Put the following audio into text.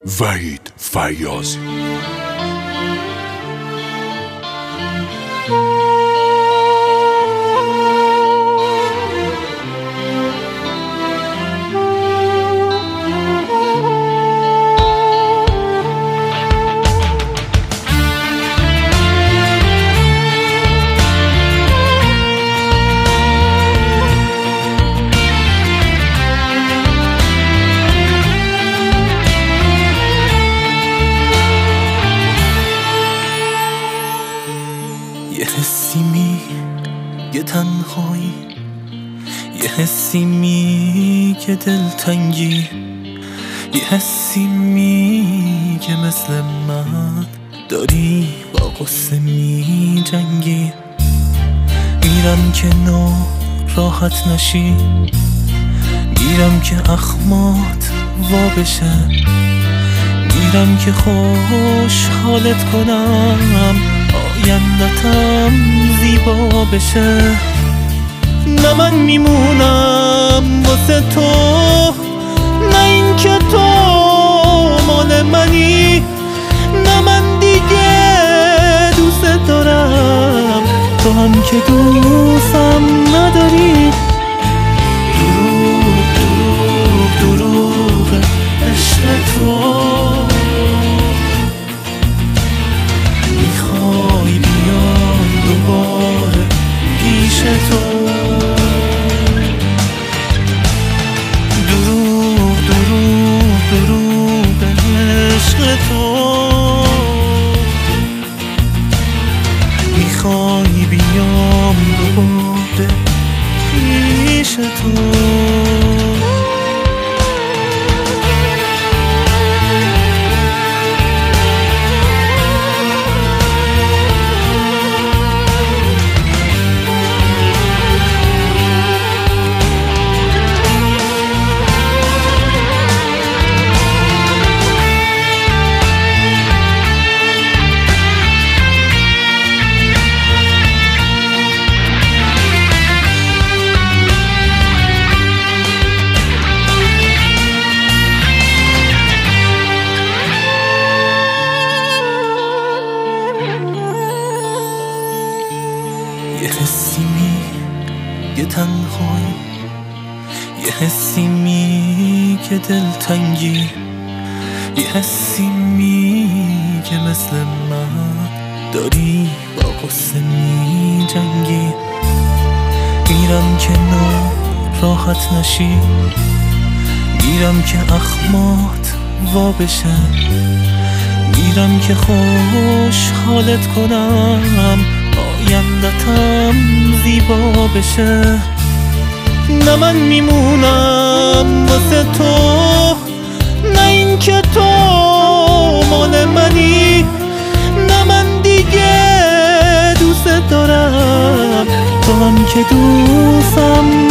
وحید فیاضی. یه حسی میگه تنهایی، یه حسی میگه دلتنگی، یه حسی میگه مثل من داری با غصه می جنگی. میرم که راحت نشی، میرم که اخمات وا بشه، میرم که خوشحالت کنم، آیندتم زیبا بشه. نه من میمونم واسه تو، نه این که تو مال منی، نه من دیگه دوست دارم، تو هم که دوستم نداری. دروغ دروغ دروغ عشق تو، میخوای بیام دوباره پیش تو. دروغ دروغ دروغ عشق تو، میخوای بیام دوباره پیش تو. یه حسی میگه تنهایی، یه حسی میگه دلتنگی، یه حسی میگه مثل من داری با غصه می جنگی. میرم که راحت نشی، میرم که اخمات وا بشه، میرم که خوشحالت کنم، آیندتم زیبا بشه. نه من میمونم واسه تو، نه این که تو مال منی، نه من دیگه دوست دارم، تو هم که دوستم